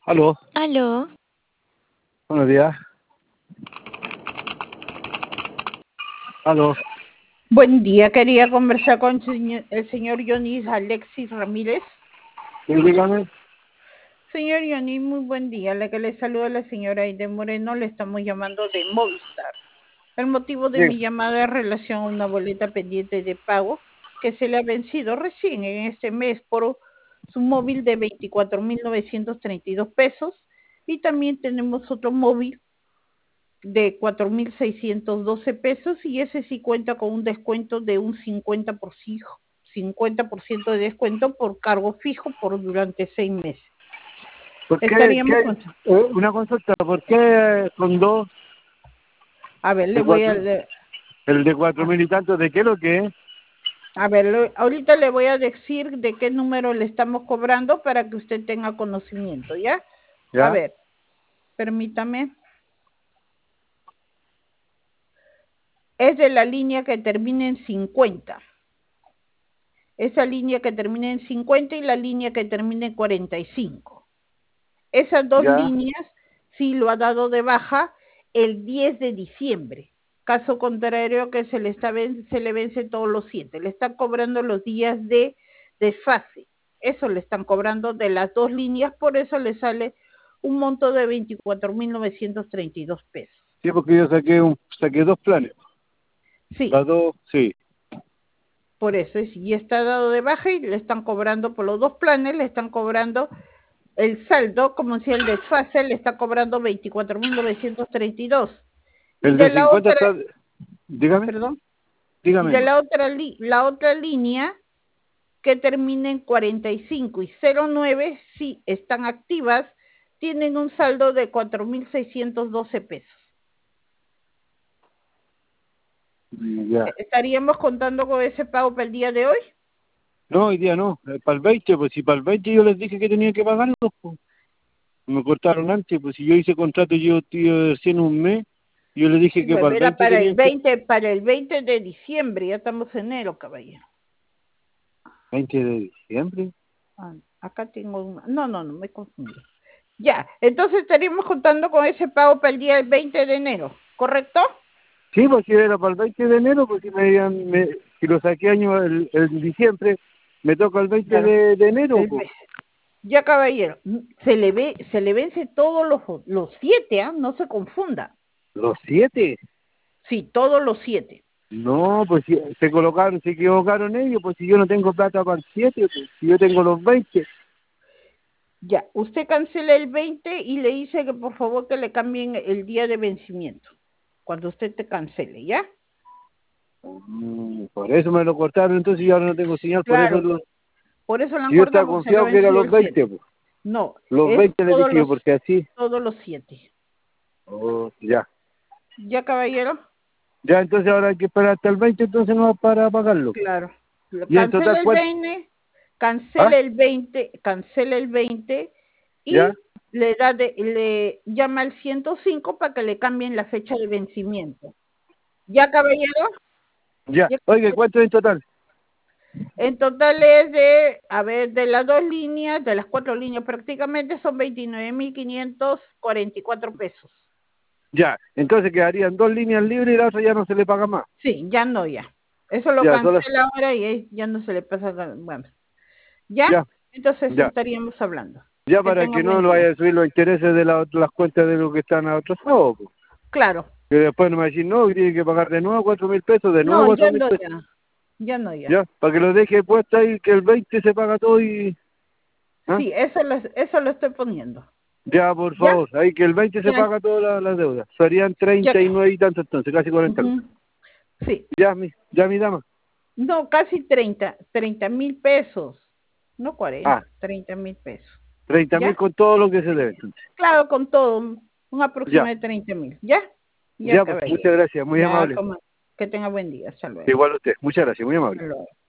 Aló, Aló, buenos días. Aló, Buen día, quería conversar con el señor Johnny Alexis Ramírez. sí, dígame. Señor Johnny, muy buen día. La que le saluda la señora Aide Moreno, le estamos llamando de Movistar. El motivo de Sí. mi llamada es relación a una boleta pendiente de pago que se le ha vencido recién en este mes por su móvil de 24.932 pesos y también tenemos otro móvil de 4.612 pesos y ese sí cuenta con un descuento de un 50% de descuento por cargo fijo por durante 6 meses. ¿Por qué, Estaríamos con... una consulta, ¿por qué con dos, A ver, le de voy a... cuatro, el de 4.000 y tantos, de qué es lo que es? A ver, ahorita le voy a decir de qué número le estamos cobrando para que usted tenga conocimiento, ¿ya? A ¿Ya? ver, permítame. Es de la línea que termina en 50. Esa línea que termina en 50 y la línea que termina en 45. Esas dos ¿Ya? líneas sí lo ha dado de baja el 10 de diciembre. Caso contrario que se le vence todos los 7. Le están cobrando los días de desfase. Eso le están cobrando de las dos líneas, por eso le sale un monto de 24.932 pesos. Sí, porque yo saqué dos planes. Sí, Las dos, sí. por eso. Y está dado de baja y le están cobrando por los dos planes, le están cobrando el saldo, como si el desfase le está cobrando 24.932. Y El de de la 50 otra, está, dígame, perdón, y dígame. de la otra línea que termina en 45 y 09, sí están activas, tienen un saldo de 4.612 pesos. Ya. ¿Estaríamos contando con ese pago para el día de hoy? No, hoy día no, para el 20, pues si para el 20 yo les dije que tenía que pagarlo, pues. Me cortaron antes, pues si yo hice contrato yo tío recién un mes, yo les dije Sí, que para el era 20 tenían que... para el 20 de diciembre, ya estamos en enero, caballero. 20 de diciembre. Acá tengo una. No, me confundí. Ya, entonces estaríamos contando con ese pago para el día 20 de enero, ¿correcto? Sí, pues si era para el 20 de enero, pues si lo saqué el diciembre, me toca el 20 Claro. de enero, pues. Ya, caballero, se le vence todos los 7, ¿ah? No se confunda. ¿Los 7? Sí, todos los 7. No, pues si se equivocaron ellos, pues si yo no tengo plata para el 7, pues si yo tengo los 20. Ya, usted cancela el 20 y le dice que por favor que le cambien el día de vencimiento, cuando usted te cancele, ¿ya? Por eso me lo cortaron, entonces yo ahora no tengo señal, Claro, por eso lo han si yo estaba cortado, porque se le ha confiado que eran vencido los el 7. 20, pues. No, Los es 20 les dije yo, porque así... todos los 7. Oh, ya. ¿Ya, caballero? Ya, entonces ahora hay que esperar hasta el 20, entonces no va para pagarlo. Claro. Y en total, ¿cuánto? ¿Ah? Cancela el 20 y ¿Ya? le llama al 105 para que le cambien la fecha de vencimiento. ¿Ya, caballero? Ya. ¿Ya? Oiga, ¿cuánto es en total? En total es de las dos líneas, de las 4 líneas prácticamente, son 29.544 pesos. Ya. Entonces quedarían dos líneas libres y la otra ya no se le paga más. Sí, ya no, ya. Eso lo Ya, solo... cancela ahora y ya no se le pasa. Bueno, ¿ya? Ya, Entonces ya. estaríamos hablando. Ya Que para tenga que no buen lo día. vaya a subir los intereses de las cuentas de lo que están atrasados, pues. Claro. Que después no me va a decir, no, que tiene que pagar de nuevo 4.000 pesos, de nuevo No, ya 4.000 no, pesos. ya. Ya no, ya. Ya, para que lo deje puesto ahí, que el 20 se paga todo y... ¿Ah? Sí, eso lo estoy poniendo. Ya, por ¿Ya? favor, ahí que el 20 se Ya. paga todas las deudas. Serían Ya. 39 y tanto entonces, casi 40 lucas. Sí. Ya, mi dama. No, casi 30.000 pesos. No 40, Ah, 30.000 pesos. 30.000 ¿Ya? con todo lo que se debe entonces. Claro, con todo, un Ya, aproximado de 30.000. ¿Ya? Ya, ya, pues, muchas caballero. gracias, muy Ya, amable. como que tenga buen día. Hasta luego. Igual usted, muchas gracias, muy amable. Hasta luego.